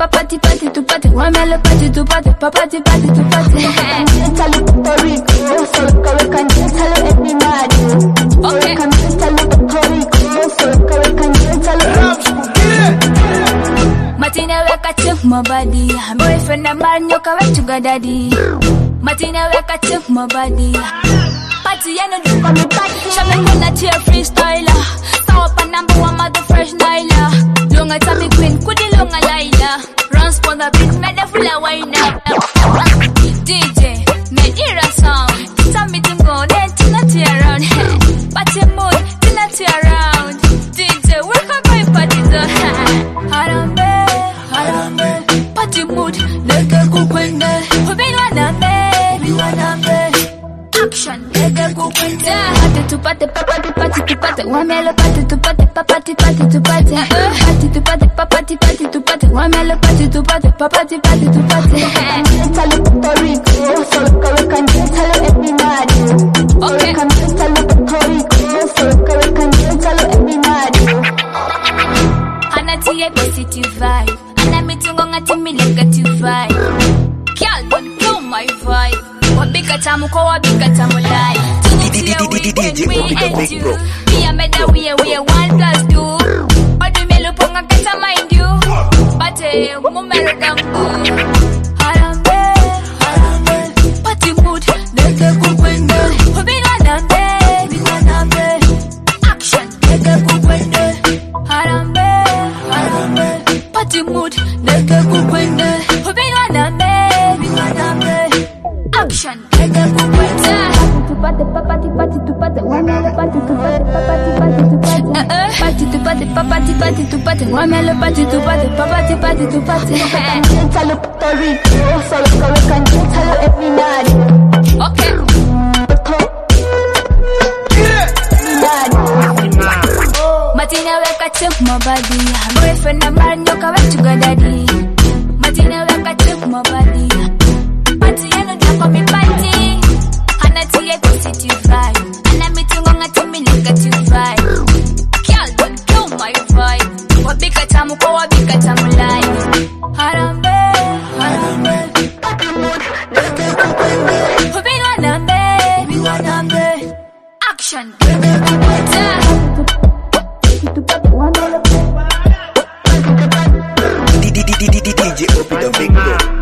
papati pati tupate. Wamele pati tupate, papati pati tupate. Tell you Puerto Rico, so can you tell you everybody? Okay. Can you tell you Puerto Rico, so can you tell you? Martina weka chip my body, boyfriend and man you can sugar daddy. Martina weka chip my body. Party you know do for me party. Shopping on a chair freestyler. Stop and number one mother fresh Nyla. Longa tabby queen, kudi longa Laila. Runs for the beat, made the full of wine up. DJ, made era sound. Tell me to go, then tina tear around. Party mood, tina tear around. DJ, work up my party zone. Harambe, party mood, nigga kukwende. We wanna be. Action, nigga kukwende. Party to party, papati party to party. Wamele party to party, papati party to party. Party to party, papati party to party. Wamele party to party, papati party to party. Tell you Puerto Rico, so can you tell you everybody? Okay. Can you tell you Puerto Rico, so can you tell you everybody? Anatia positive vibe. Anamitungo ngati negative vibe. Girl, don't kill my vibe. Wabika tamu kwa wabika tamu live. DJ we Obi the and Big you. Bro. We are made that we are 1+2. Odi melu ponga kata mind you. Bate mumero dambu. Harambe, party mood, neke kukwende. We wanambe, action, neke kukwende. Harambe, party mood, neke kukwende. We wanambe, action, neke kukwende. Party papati party to party, wamele party to party, papati party to party. Party to party, papati party to party, wamele party to party, papati party to party. Tell you Puerto Rico, so can you tell you everybody? Okay. Martina weka chip my body, boyfriend and man you can sugar daddy. Martina weka chip my body, party you know do for me party. Anatia positive vibe, anamitungo ngati negative vibe. Girl don't kill my vibe, wabika tamu kwa wabika tamu live. Harambe, party mood, neke kukwende. We wanambe, action, neke kukwende. DJ Obi the Big Bro.